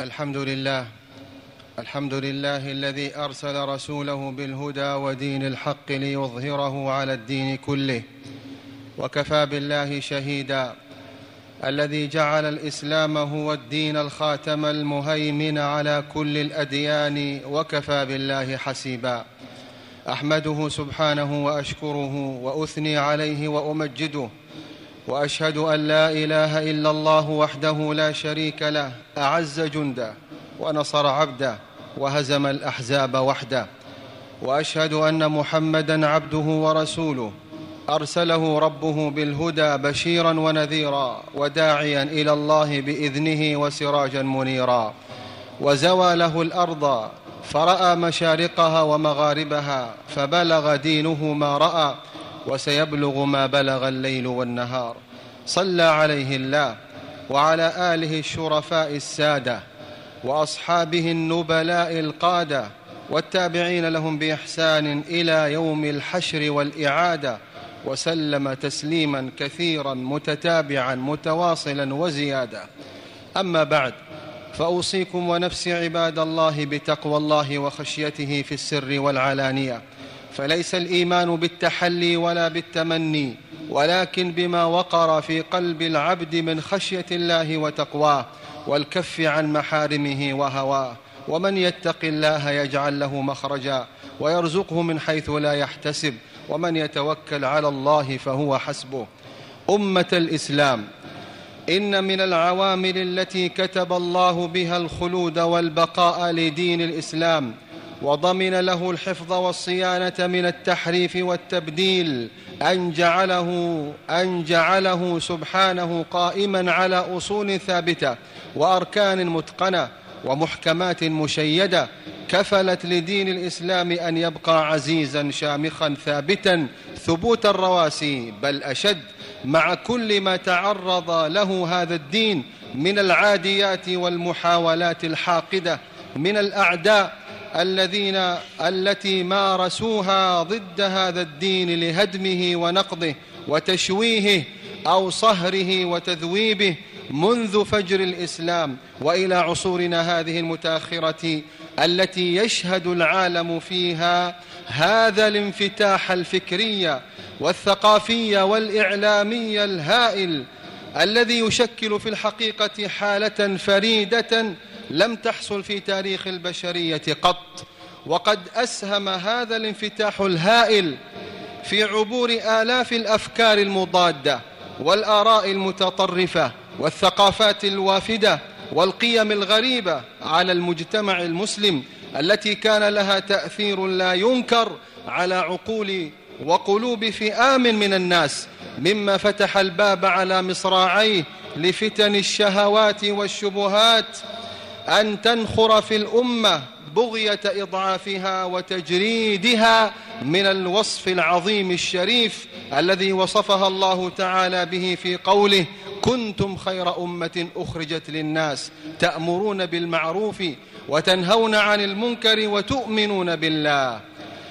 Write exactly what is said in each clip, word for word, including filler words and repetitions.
الحمد لله الحمد لله الذي أرسل رسوله بالهدى ودين الحق ليظهره على الدين كله، وكفى بالله شهيدا، الذي جعل الإسلام هو الدين الخاتم المهيمن على كل الأديان، وكفى بالله حسيبا. أحمده سبحانه وأشكره وأثني عليه وأمجده، وأشهد أن لا إله إلا الله وحده لا شريك له، أعز جنده ونصر عبده وهزم الأحزاب وحده. وأشهد أن محمدًا عبده ورسوله، أرسله ربه بالهدى بشيرا ونذيرا، وداعيا إلى الله بإذنه وسراجا منيرا. وزوى له الأرض فرأى مشارقها ومغاربها، فبلغ دينه ما رأى، وسيبلغ ما بلغ الليل والنهار. صلى عليه الله وعلى آله الشرفاء السادة، وأصحابه النبلاء القادة، والتابعين لهم بإحسان إلى يوم الحشر والإعادة، وسلم تسليما كثيرا متتابعا متواصلا وزيادة. أما بعد، فأوصيكم ونفسي عباد الله بتقوى الله وخشيته في السر والعلانية، فليس الإيمان بالتحلي ولا بالتمني، ولكن بما وقر في قلب العبد من خشية الله وتقواه، والكف عن محارمه وهواه. ومن يتق الله يجعل له مخرجا ويرزقه من حيث لا يحتسب، ومن يتوكل على الله فهو حسبه. أمة الإسلام، إن من العوامل التي كتب الله بها الخلود والبقاء لدين الإسلام، وضمن له الحفظ والصيانة من التحريف والتبديل، أن جعله, أن جعله سبحانه قائما على أصول ثابتة وأركان متقنة ومحكمات مشيدة، كفلت لدين الإسلام أن يبقى عزيزا شامخا ثابتا ثبوت الرواسي، بل أشد، مع كل ما تعرض له هذا الدين من العاديات والمحاولات الحاقدة من الأعداء الذين التي مارسوها ضد هذا الدين لهدمه ونقضه وتشويهه أو صهره وتذويبه منذ فجر الإسلام وإلى عصورنا هذه المتأخرة، التي يشهد العالم فيها هذا الانفتاح الفكري والثقافي والإعلامي الهائل، الذي يشكل في الحقيقة حالة فريدة لم تحصل في تاريخ البشرية قط. وقد أسهم هذا الانفتاح الهائل في عبور آلاف الأفكار المضادة والآراء المتطرفة والثقافات الوافدة والقيم الغريبة على المجتمع المسلم، التي كان لها تأثير لا ينكر على عقول وقلوب فئام من الناس، مما فتح الباب على مصراعيه لفتن الشهوات والشبهات أن تنخر في الأمة بغية إضعافها وتجريدها من الوصف العظيم الشريف الذي وصفها الله تعالى به في قوله: كنتم خير أمة أخرجت للناس تأمرون بالمعروف وتنهون عن المنكر وتؤمنون بالله.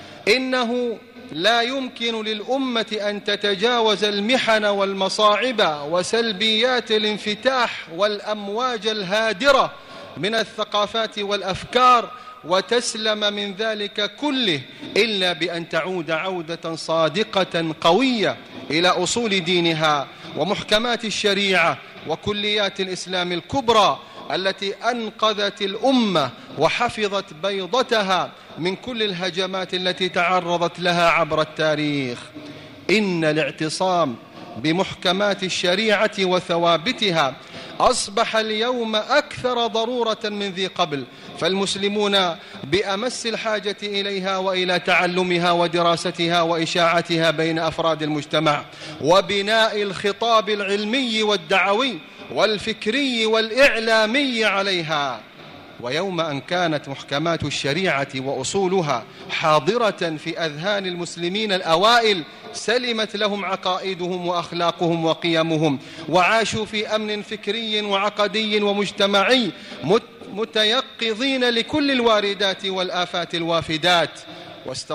إنه لا يمكن للأمة أن تتجاوز المحن والمصاعب وسلبيات الانفتاح والأمواج الهادرة من الثقافات والأفكار وتسلم من ذلك كله، إلا بأن تعود عودة صادقة قوية إلى أصول دينها ومحكمات الشريعة وكليات الإسلام الكبرى، التي أنقذت الأمة وحفظت بيضتها من كل الهجمات التي تعرضت لها عبر التاريخ. إن الاعتصام بمحكمات الشريعة وثوابتها أصبح اليوم أكثر ضرورة من ذي قبل، فالمسلمون بأمس الحاجة إليها وإلى تعلمها ودراستها وإشاعتها بين أفراد المجتمع، وبناء الخطاب العلمي والدعوي والفكري والإعلامي عليها. ويوم أن كانت محكمات الشريعة وأصولها حاضرة في أذهان المسلمين الأوائل، سلمت لهم عقائدهم وأخلاقهم وقيمهم، وعاشوا في أمن فكري وعقدي ومجتمعي متيقظين لكل الواردات والآفات الوافدات،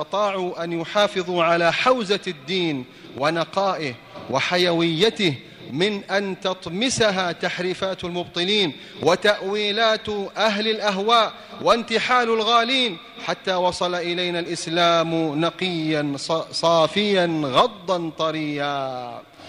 واستطاعوا أن يحافظوا على حوزة الدين ونقائه وحيويته من أن تطمسها تحريفات المبطلين وتأويلات أهل الأهواء وانتحال الغالين، حتى وصل إلينا الإسلام نقيا صافيا غضا طريا.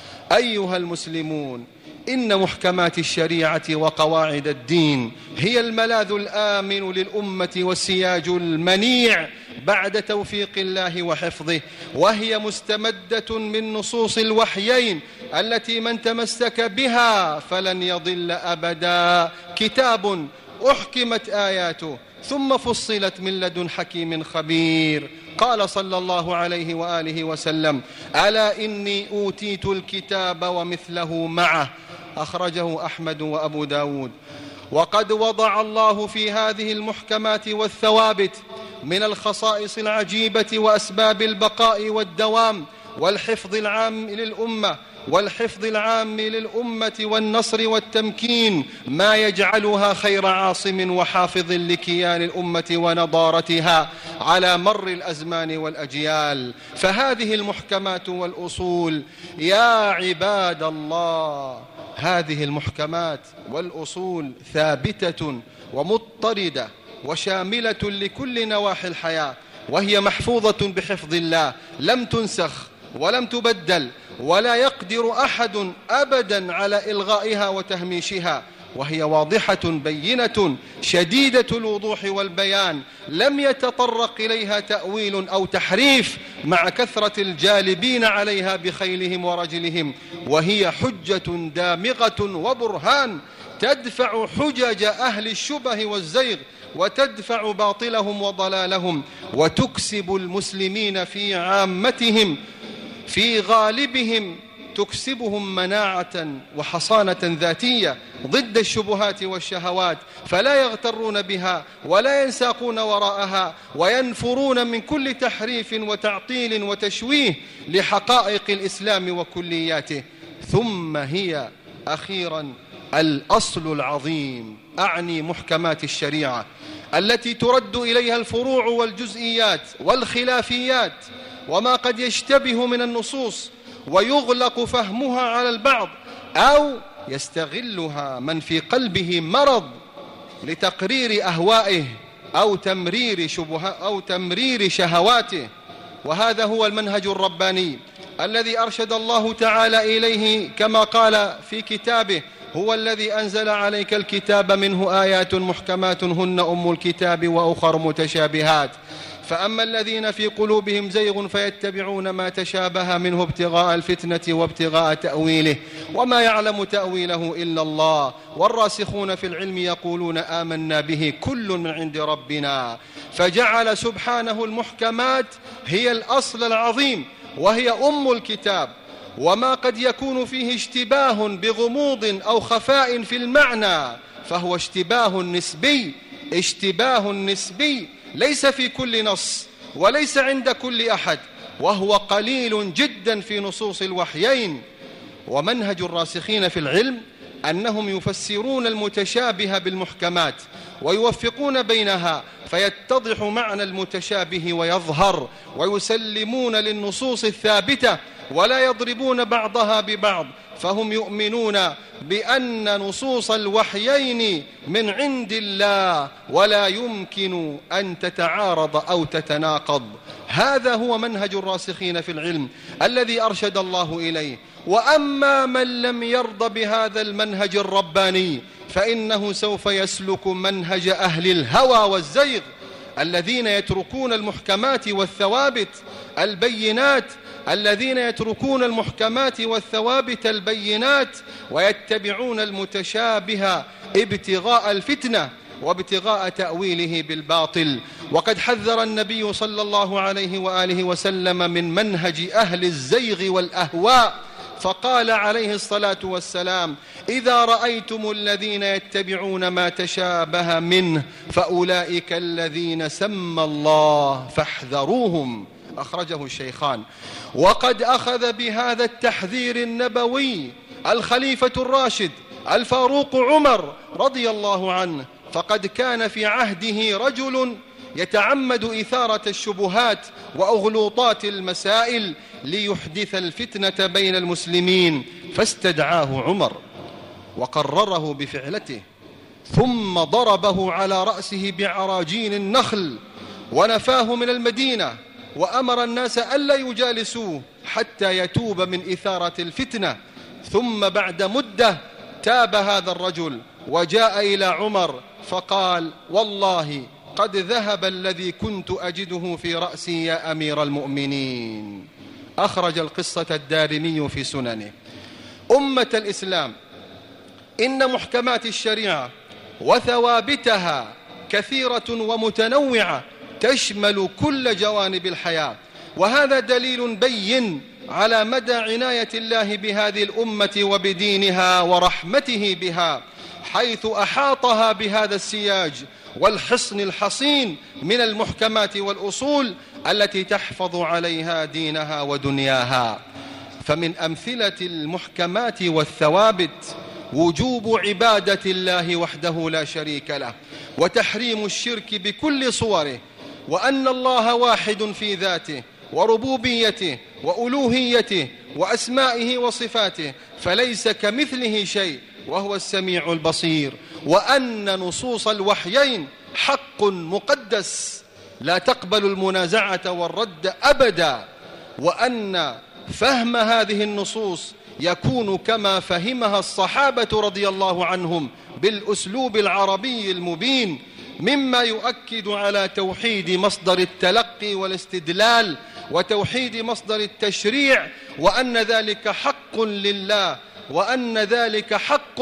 أيها المسلمون، إن محكمات الشريعة وقواعد الدين هي الملاذ الآمن للأمة والسياج المنيع بعد توفيق الله وحفظه، وهي مستمدة من نصوص الوحيين التي من تمسك بها فلن يضل أبدا. كتاب أحكمت آياته ثم فصلت من لدن حكيم خبير. قال صلى الله عليه وآله وسلم: ألا إني أوتيت الكتاب ومثله معه. أخرجه أحمد وأبو داود. وقد وضع الله في هذه المحكمات والثوابت من الخصائص العجيبة وأسباب البقاء والدوام والحفظ العام للأمة والحفظ العام للأمة والنصر والتمكين ما يجعلها خير عاصم وحافظ لكيان الأمة ونضارتها على مر الأزمان والأجيال. فهذه المحكمات والأصول يا عباد الله، هذه المحكمات والأصول ثابتة ومضطردة وشاملة لكل نواحي الحياة، وهي محفوظة بحفظ الله، لم تنسخ ولم تبدل، ولا يقدر أحد أبدا على إلغائها وتهميشها، وهي واضحة بينة شديدة الوضوح والبيان، لم يتطرق إليها تأويل أو تحريف مع كثرة الجالبين عليها بخيلهم ورجلهم، وهي حجة دامغة وبرهان تدفع حجج أهل الشبه والزيغ وتدفع باطلهم وضلالهم، وتكسب المسلمين في عامتهم في غالبهم تكسبهم مناعة وحصانة ذاتية ضد الشبهات والشهوات، فلا يغترون بها ولا ينساقون وراءها وينفرون من كل تحريف وتعطيل وتشويه لحقائق الإسلام وكلياته. ثم هي أخيرا الأصل العظيم، أعني محكمات الشريعة التي ترد إليها الفروع والجزئيات والخلافيات وما قد يشتبه من النصوص ويغلق فهمها على البعض أو يستغلها من في قلبه مرض لتقرير أهوائه أو تمرير شبهة أو تمرير شهواته. وهذا هو المنهج الرباني الذي أرشد الله تعالى إليه كما قال في كتابه: هو الذي أنزل عليك الكتاب منه آيات محكمات هن أم الكتاب وأخر متشابهات، فأما الذين في قلوبهم زيغ فيتبعون ما تشابه منه ابتغاء الفتنة وابتغاء تأويله وما يعلم تأويله إلا الله والراسخون في العلم يقولون آمنا به كل من عند ربنا. فجعل سبحانه المحكمات هي الأصل العظيم وهي أم الكتاب، وما قد يكون فيه اشتباه بغموض أو خفاء في المعنى فهو اشتباه نسبي اشتباه نسبي ليس في كل نص وليس عند كل أحد، وهو قليل جدا في نصوص الوحيين. ومنهج الراسخين في العلم أنهم يفسرون المتشابه بالمحكمات ويوفقون بينها فيتضح معنى المتشابه ويظهر، ويسلمون للنصوص الثابتة ولا يضربون بعضها ببعض، فهم يؤمنون بأن نصوص الوحيين من عند الله ولا يمكن أن تتعارض أو تتناقض. هذا هو منهج الراسخين في العلم الذي أرشد الله إليه. وأما من لم يرض بهذا المنهج الرباني فإنه سوف يسلك منهج أهل الهوى والزيغ الذين يتركون المحكمات والثوابت البينات الذين يتركون المحكمات والثوابت البينات ويتبعون المتشابه ابتغاء الفتنة وابتغاء تأويله بالباطل. وقد حذر النبي صلى الله عليه وآله وسلم من منهج أهل الزيغ والأهواء، فقال عليه الصلاة والسلام: إذا رأيتم الذين يتبعون ما تشابه منه فأولئك الذين سمى الله فاحذروهم. أخرجه الشيخان. وقد أخذ بهذا التحذير النبوي الخليفة الراشد الفاروق عمر رضي الله عنه، فقد كان في عهده رجل يتعمد إثارة الشبهات وأغلوطات المسائل ليحدث الفتنة بين المسلمين، فاستدعاه عمر وقرره بفعلته، ثم ضربه على رأسه بعراجين النخل ونفاه من المدينة، وأمر الناس ألا يجالسوه حتى يتوب من إثارة الفتنة. ثم بعد مدة تاب هذا الرجل وجاء إلى عمر فقال: والله قد ذهب الذي كنت أجده في رأسي يا أمير المؤمنين. أخرج القصة الدارمي في سننه. أمة الإسلام، إن محكمات الشريعة وثوابتها كثيرة ومتنوعة تشمل كل جوانب الحياة، وهذا دليل بين على مدى عناية الله بهذه الأمة وبدينها ورحمته بها، حيث أحاطها بهذا السياج والحصن الحصين من المحكمات والأصول التي تحفظ عليها دينها ودنياها. فمن أمثلة المحكمات والثوابت وجوب عبادة الله وحده لا شريك له، وتحريم الشرك بكل صوره، وأن الله واحد في ذاته وربوبيته وألوهيته وأسمائه وصفاته، فليس كمثله شيء وهو السميع البصير، وأن نصوص الوحيين حق مقدس لا تقبل المنازعة والرد أبدا، وأن فهم هذه النصوص يكون كما فهمها الصحابة رضي الله عنهم بالأسلوب العربي المبين، مما يؤكد على توحيد مصدر التلقي والاستدلال وتوحيد مصدر التشريع، وأن ذلك حق لله، وأن ذلك حق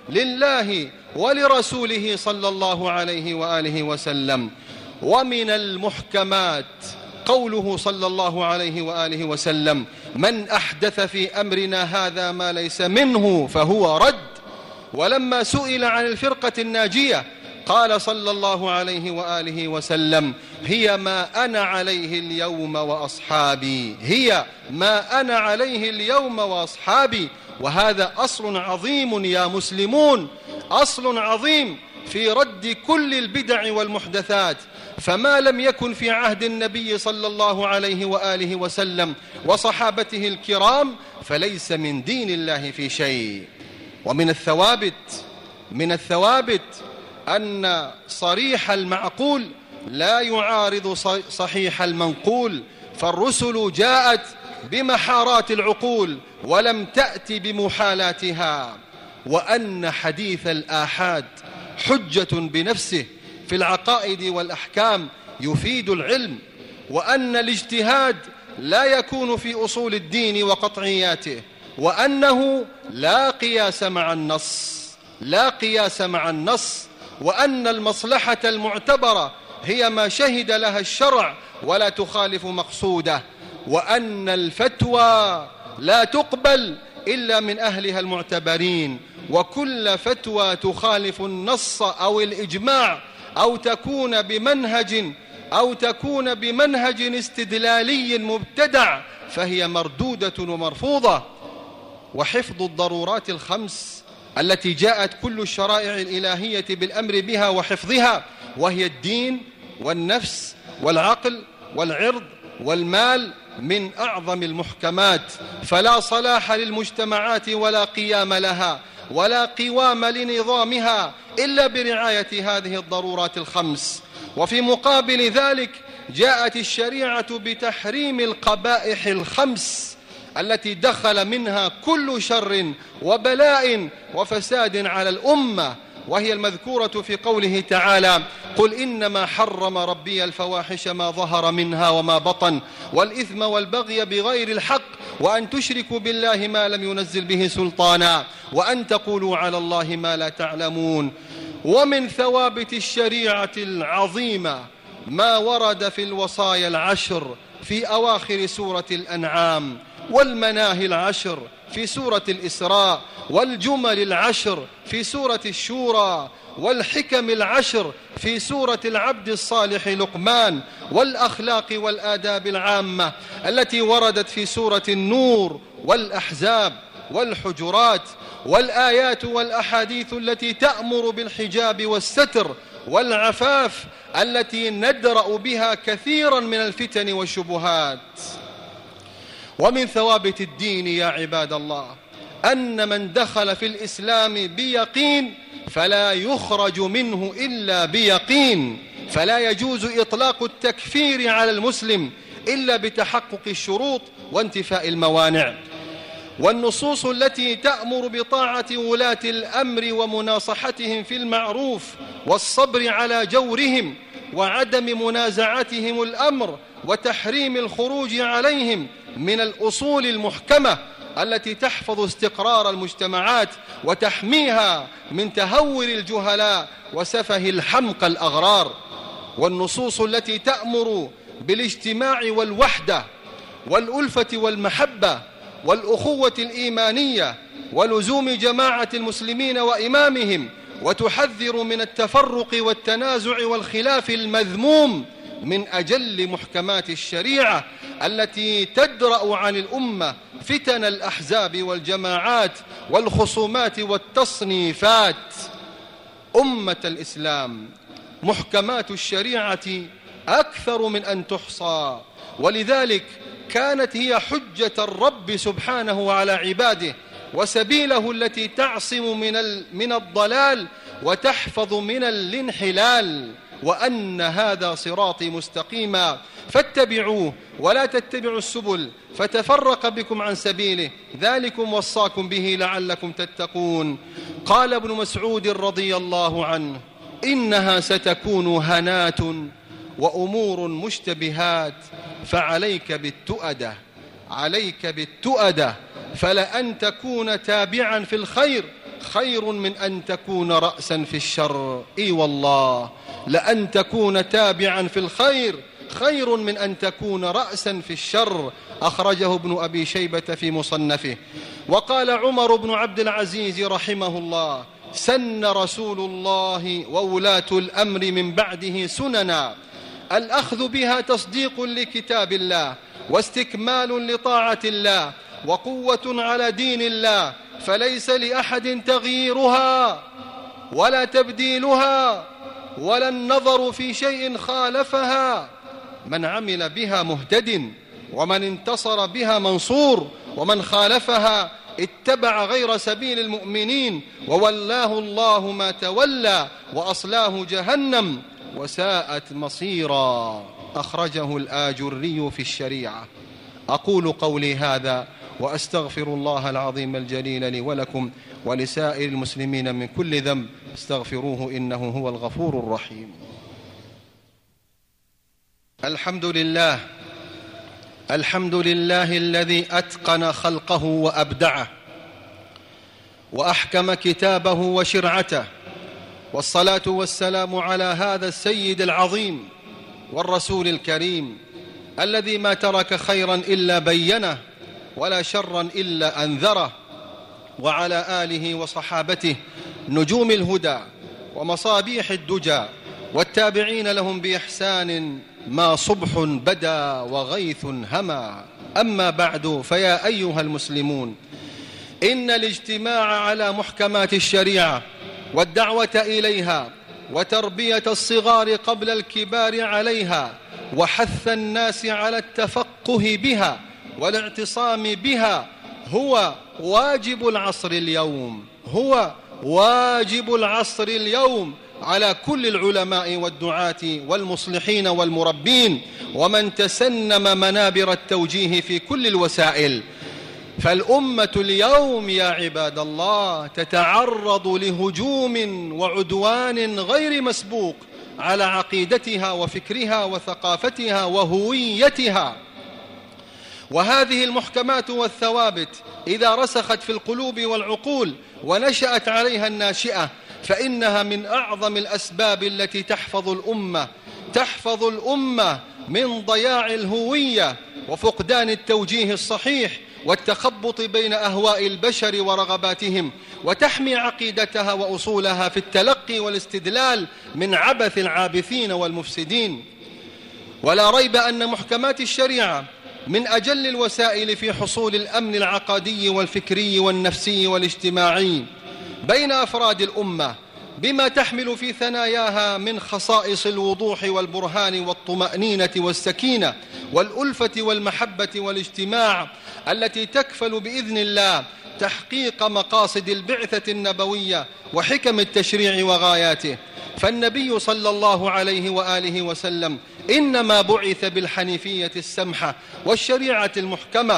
لله ولرسوله صلى الله عليه وآله وسلم. ومن المحكمات قوله صلى الله عليه وآله وسلم: من أحدث في أمرنا هذا ما ليس منه فهو رد. ولما سئل عن الفرقة الناجية قال صلى الله عليه وآله وسلم: هي ما أنا عليه اليوم وأصحابي، هي ما أنا عليه اليوم وأصحابي. وهذا أصل عظيم يا مسلمون، أصل عظيم في رد كل البدع والمحدثات، فما لم يكن في عهد النبي صلى الله عليه وآله وسلم وصحابته الكرام فليس من دين الله في شيء. ومن الثوابت من الثوابت أن صريح المعقول لا يعارض صحيح المنقول، فالرسل جاءت بمحارات العقول ولم تأت بمحالاتها، وأن حديث الآحاد حجة بنفسه في العقائد والأحكام يفيد العلم، وأن الاجتهاد لا يكون في أصول الدين وقطعياته، وأنه لا قياس مع النص لا قياس مع النص وأن المصلحة المعتبرة هي ما شهد لها الشرع ولا تخالف مقصوده، وأن الفتوى لا تقبل إلا من أهلها المعتبرين، وكل فتوى تخالف النص أو الإجماع أو تكون بمنهج أو تكون بمنهج استدلالي مبتدع فهي مردودة ومرفوضة. وحفظ الضرورات الخمس التي جاءت كل الشرائع الإلهية بالأمر بها وحفظها، وهي الدين والنفس والعقل والعرض والمال، من أعظم المحكمات، فلا صلاح للمجتمعات ولا قيام لها ولا قوام لنظامها إلا برعاية هذه الضرورات الخمس. وفي مقابل ذلك جاءت الشريعة بتحريم القبائح الخمس التي دخل منها كل شر وبلاء وفساد على الأمة، وهي المذكورة في قوله تعالى: قل إنما حرم ربي الفواحش ما ظهر منها وما بطن والإثم والبغي بغير الحق وأن تشركوا بالله ما لم ينزل به سلطانا وأن تقولوا على الله ما لا تعلمون. ومن ثوابت الشريعة العظيمة ما ورد في الوصايا العشر في أواخر سورة الأنعام، والمناهي العشر في سورة الإسراء، والجمل العشر في سورة الشورى، والحكم العشر في سورة العبد الصالح لقمان، والأخلاق والآداب العامة التي وردت في سورة النور والأحزاب والحجرات، والآيات والأحاديث التي تأمر بالحجاب والستر والعفاف التي ندرأ بها كثيرا من الفتن والشبهات. ومن ثوابت الدين يا عباد الله أن من دخل في الإسلام بيقين فلا يخرج منه إلا بيقين، فلا يجوز إطلاق التكفير على المسلم إلا بتحقق الشروط وانتفاء الموانع. والنصوص التي تأمر بطاعة ولاة الأمر ومناصحتهم في المعروف والصبر على جورهم وعدم منازعتهم الأمر وتحريم الخروج عليهم من الأصول المحكمة التي تحفظ استقرار المجتمعات وتحميها من تهور الجهلاء وسفه الحمقى الأغرار. والنصوص التي تأمر بالاجتماع والوحدة والألفة والمحبة والأخوة الإيمانية ولزوم جماعة المسلمين وإمامهم، وتحذر من التفرق والتنازع والخلاف المذموم، من أجل محكمات الشريعة التي تدرأ عن الأمة فتن الأحزاب والجماعات والخصومات والتصنيفات. أمة الإسلام، محكمات الشريعة أكثر من أن تحصى، ولذلك كانت هي حجة الرب سبحانه على عباده وسبيله التي تعصم من من الضلال وتحفظ من الانحلال. وأن هذا صراطي مستقيما فاتبعوه ولا تتبعوا السبل فتفرق بكم عن سبيله، ذلكم وصاكم به لعلكم تتقون. قال ابن مسعود رضي الله عنه: إنها ستكون هنات وأمور مشتبهات، فعليك بالتؤدة، عليك بالتؤدة، فلأن تكون تابعا في الخير خير من أن تكون رأسا في الشر. إي والله، لأن تكون تابعا في الخير خير من أن تكون رأسا في الشر. أخرجه ابن أبي شيبة في مصنفه. وقال عمر بن عبد العزيز رحمه الله: سن رسول الله وولاة الأمر من بعده سننا، الأخذ بها تصديق لكتاب الله واستكمال لطاعة الله وقوة على دين الله، فليس لأحد تغييرها ولا تبديلها ولا النظر في شيء خالفها. من عمل بها مهتد، ومن انتصر بها منصور، ومن خالفها اتبع غير سبيل المؤمنين وولاه الله ما تولى وأصلاه جهنم وساءت مصيرا. أخرجه الآجري في الشريعة. أقول قولي هذا وأستغفر الله العظيم الجليل لي ولكم ولسائر المسلمين من كل ذنب، استغفروه إنه هو الغفور الرحيم. الحمد لله، الحمد لله الذي أتقن خلقه وأبدعه وأحكم كتابه وشرعته، والصلاة والسلام على هذا السيد العظيم والرسول الكريم الذي ما ترك خيرا إلا بينه ولا شرا إلا أنذره، وعلى آله وصحابته نجوم الهدى ومصابيح الدجى والتابعين لهم بإحسان ما صبح بدا وغيث هما. أما بعد، فيا أيها المسلمون، إن الاجتماع على محكمات الشريعة والدعوة إليها وتربية الصغار قبل الكبار عليها وحث الناس على التفقه بها والاعتصام بها هو واجب العصر اليوم، هو واجب العصر اليوم على كل العلماء والدعاة والمصلحين والمربين ومن تسنم منابر التوجيه في كل الوسائل. فالأمة اليوم يا عباد الله تتعرض لهجوم وعدوان غير مسبوق على عقيدتها وفكرها وثقافتها وهويتها. وهذه المحكمات والثوابت إذا رسخت في القلوب والعقول ونشأت عليها الناشئة، فإنها من أعظم الأسباب التي تحفظ الأمة تحفظ الأمة من ضياع الهوية وفقدان التوجيه الصحيح والتخبط بين أهواء البشر ورغباتهم، وتحمي عقيدتها وأصولها في التلقي والاستدلال من عبث العابثين والمفسدين. ولا ريب أن محكمات الشريعة من أجل الوسائل في حصول الأمن العقدي والفكري والنفسي والاجتماعي بين أفراد الأمة، بما تحمل في ثناياها من خصائص الوضوح والبرهان والطمأنينة والسكينة والألفة والمحبة والاجتماع، التي تكفل بإذن الله تحقيق مقاصد البعثة النبوية وحكم التشريع وغاياته. فالنبي صلى الله عليه وآله وسلم إنما بعث بالحنيفية السمحة والشريعة المحكمة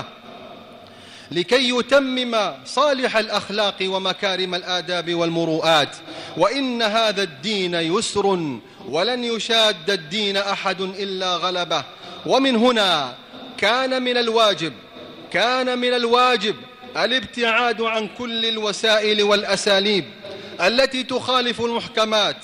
لكي يتمم صالح الأخلاق ومكارم الآداب والمروءات. وإن هذا الدين يسر ولن يشاد الدين أحد إلا غلبه. ومن هنا كان من الواجب كان من الواجب الابتعاد عن كل الوسائل والأساليب التي تخالف المحكمات،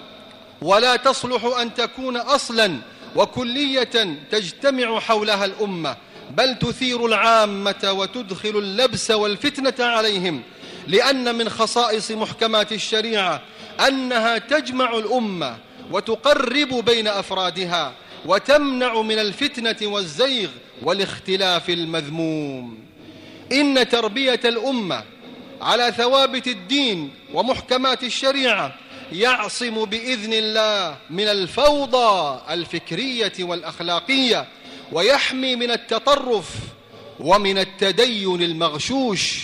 ولا تصلح أن تكون أصلا وكلية تجتمع حولها الأمة، بل تثير العامة وتدخل اللبس والفتنة عليهم. لأن من خصائص محكمات الشريعة أنها تجمع الأمة وتقرب بين أفرادها وتمنع من الفتنة والزيغ والاختلاف المذموم. إن تربية الأمة على ثوابت الدين ومحكمات الشريعة يعصم بإذن الله من الفوضى الفكرية والأخلاقية، ويحمي من التطرف ومن التدين المغشوش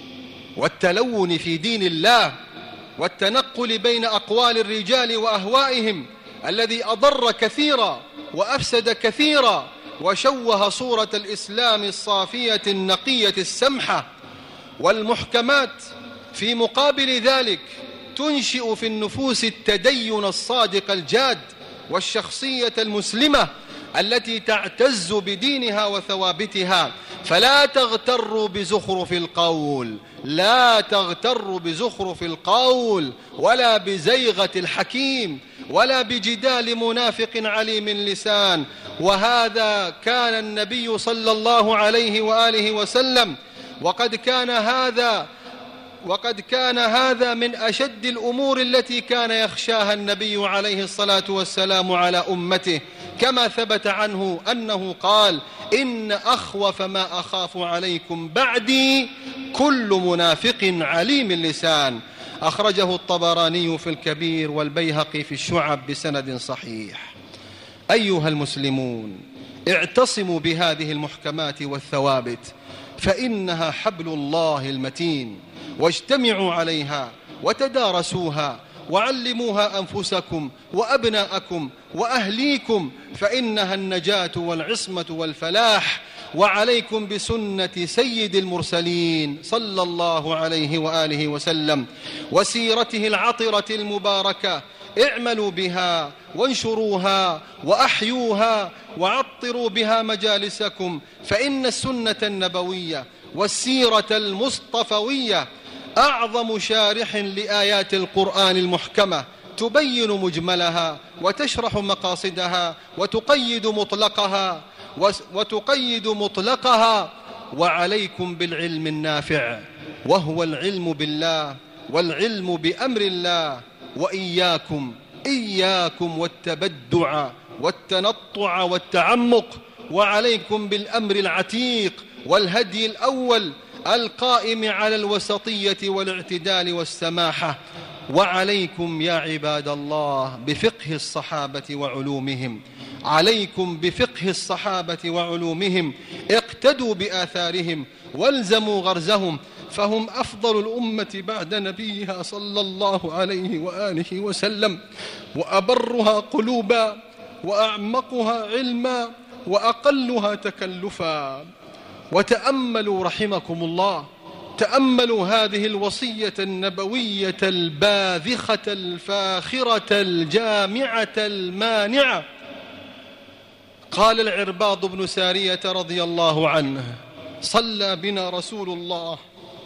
والتلون في دين الله والتنقل بين أقوال الرجال وأهوائهم الذي أضر كثيرا وأفسد كثيرا وشوه صورة الإسلام الصافية النقية السمحة. والمحكمات في مقابل ذلك تنشئ في النفوس التدين الصادق الجاد والشخصية المسلمة التي تعتز بدينها وثوابتها. فلا تغتروا بزخرف القول لا تغتروا بزخرف القول ولا بزيغة الحكيم ولا بجدال منافق عليم اللسان. وهذا كان النبي صلى الله عليه وآله وسلم، وقد كان هذا وقد كان هذا من أشد الأمور التي كان يخشاها النبي عليه الصلاة والسلام على أمته، كما ثبت عنه أنه قال: إن أخوف ما أخاف عليكم بعدي كل منافق عليم اللسان. أخرجه الطبراني في الكبير والبيهقي في الشعب بسند صحيح. أيها المسلمون، اعتصموا بهذه المحكمات والثوابت، فإنها حبل الله المتين، واجتمعوا عليها وتدارسوها وعلموها أنفسكم وأبناءكم وأهليكم، فإنها النجاة والعصمة والفلاح. وعليكم بسنة سيد المرسلين صلى الله عليه وآله وسلم وسيرته العطرة المباركة، اعملوا بها وانشروها وأحيوها وعطروا بها مجالسكم، فإن السنة النبوية والسيرة المصطفوية أعظم شارح لآيات القرآن المحكمة، تبين مجملها وتشرح مقاصدها وتقيد مطلقها وتقيد مطلقها. وعليكم بالعلم النافع، وهو العلم بالله والعلم بأمر الله. وإياكم إياكم والتبدع والتنطع والتعمق، وعليكم بالأمر العتيق والهدي الأول القائم على الوسطية والاعتدال والسماحة. وعليكم يا عباد الله بفقه الصحابة وعلومهم عليكم بفقه الصحابة وعلومهم اقتدوا بآثارهم والزموا غرزهم، فهم أفضل الأمة بعد نبيها صلى الله عليه وآله وسلم، وأبرها قلوبا وأعمقها علما وأقلها تكلفا. وتأملوا رحمكم الله تأملوا هذه الوصية النبوية الباذخة الفاخرة الجامعة المانعة. قال العرباض بن سارية رضي الله عنه: صلى بنا رسول الله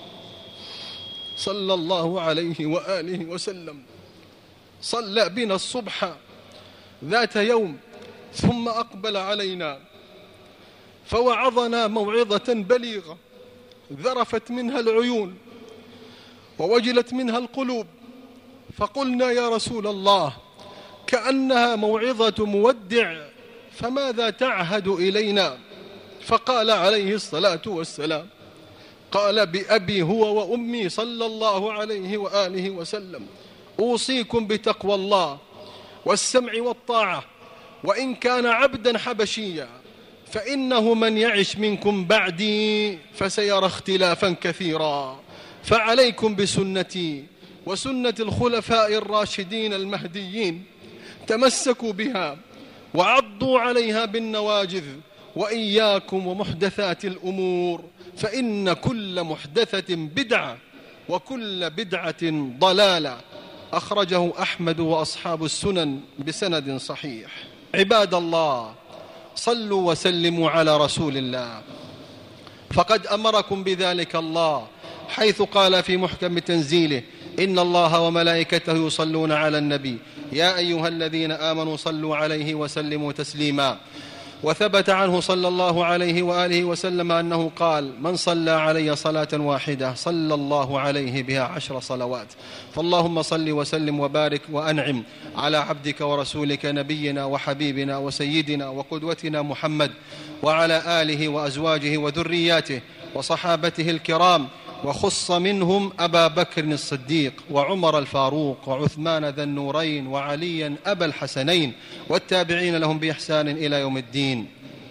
صلى الله عليه وآله وسلم صلى بنا الصبح ذات يوم، ثم أقبل علينا فوعظنا موعظة بليغة ذرفت منها العيون ووجلت منها القلوب، فقلنا: يا رسول الله، كأنها موعظة مودع، فماذا تعهد إلينا؟ فقال عليه الصلاة والسلام: قال بأبي هو وأمي صلى الله عليه وآله وسلم، أوصيكم بتقوى الله والسمع والطاعة، وإن كان عبدا حبشيا، فإنه من يعش منكم بعدي فسيرى اختلافا كثيرا، فعليكم بسنتي وسنة الخلفاء الراشدين المهديين، تمسكوا بها وعضوا عليها بالنواجذ، وإياكم ومحدثات الأمور، فإن كل محدثة بدعة وكل بدعة ضلالة. أخرجه أحمد وأصحاب السنن بسند صحيح. عباد الله، صلوا وسلموا على رسول الله، فقد أمركم بذلك الله، حيث قال في محكم تنزيله: إن الله وملائكته يصلون على النبي يا أيها الذين آمنوا صلوا عليه وسلموا تسليما. وثبت عنه صلى الله عليه وآله وسلم أنه قال: من صلى علي صلاة واحدة صلى الله عليه بها عشر صلوات. فاللهم صل وسلم وبارك وأنعم على عبدك ورسولك نبينا وحبيبنا وسيدنا وقدوتنا محمد، وعلى آله وأزواجه وذرياته وصحابته الكرام، وخص منهم أبا بكر الصديق وعمر الفاروق وعثمان ذا النورين وعليا أبا الحسنين، والتابعين لهم بإحسان إلى يوم الدين.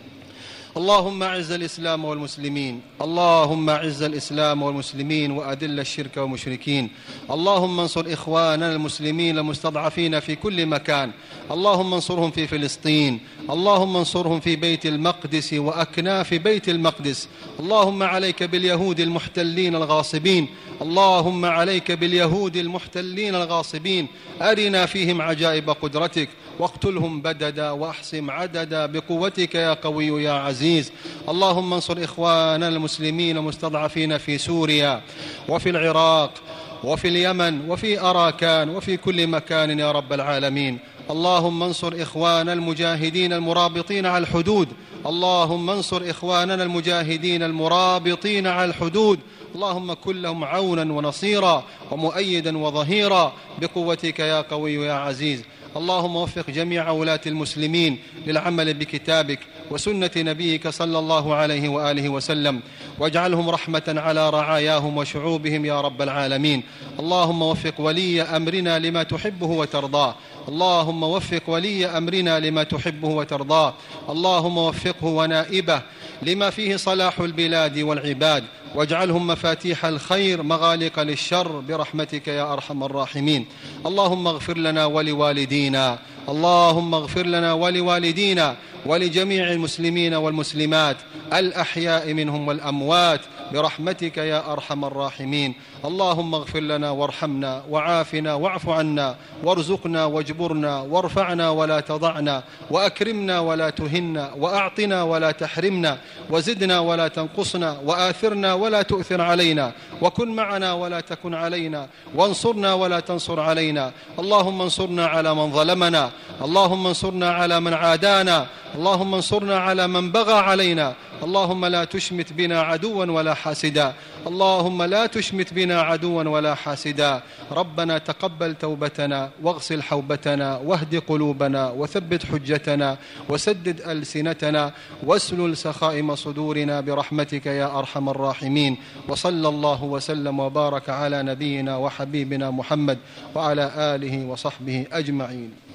اللهم أعز الإسلام والمسلمين، اللهم أعز الإسلام والمسلمين وأذل الشرك والمشركين. اللهم انصر إخواننا المسلمين المستضعفين في كل مكان، اللهم انصرهم في فلسطين، اللهم انصرهم في بيت المقدس وأكناف بيت المقدس. اللهم عليك باليهود المحتلين الغاصبين، اللهم عليك باليهود المحتلين الغاصبين، أرنا فيهم عجائب قدرتك، واقتلهم بددا واحصم عددا بقوتك يا قوي يا عزيز. اللهم انصر إخواننا المسلمين المستضعفين في سوريا وفي العراق وفي اليمن وفي أراكان وفي كل مكان يا رب العالمين. اللهم انصر إخواننا المجاهدين المرابطين على الحدود، اللهم انصر إخواننا المجاهدين المرابطين على الحدود، اللهم كن لهم عونا ونصيرا ومؤيدا وظهيرا بقوتك يا قوي يا عزيز. اللهم وفق جميع ولاة المسلمين للعمل بكتابك وسنة نبيك صلى الله عليه وآله وسلم، واجعلهم رحمة على رعاياهم وشعوبهم يا رب العالمين. اللهم وفق ولي أمرنا لما تحبه وترضاه، اللهم وفق ولي أمرنا لما تحبه وترضاه، اللهم وفقه ونائبه لما فيه صلاح البلاد والعباد، واجعلهم مفاتيح الخير مغالق للشر برحمتك يا أرحم الراحمين. اللهم اغفر لنا ولوالدينا، اللهم اغفر لنا ولوالدينا ولجميع المسلمين والمسلمات الأحياء منهم والأموات برحمتك يا أرحم الراحمين. اللهم اغفر لنا وارحمنا وعافنا واعف عنا وارزقنا واجبرنا وارفعنا ولا تضعنا وأكرمنا ولا تهنا وأعطنا ولا تحرمنا وزدنا ولا تنقصنا وآثرنا ولا تؤثر علينا وكن معنا ولا تكن علينا وانصرنا ولا تنصر علينا. اللهم انصرنا على من ظلمنا، اللهم انصرنا على من عادانا، اللهم انصرنا على من بغى علينا. اللهم لا تشمت بنا عدوا ولا حاسدا، اللهم لا تشمت بنا عدوا ولا حاسدا. ربنا تقبل توبتنا واغسل حوبتنا واهد قلوبنا وثبت حجتنا وسدد ألسنتنا واسلل سخائم صدورنا برحمتك يا أرحم الراحمين. وصلى الله وسلم وبارك على نبينا وحبيبنا محمد وعلى آله وصحبه أجمعين.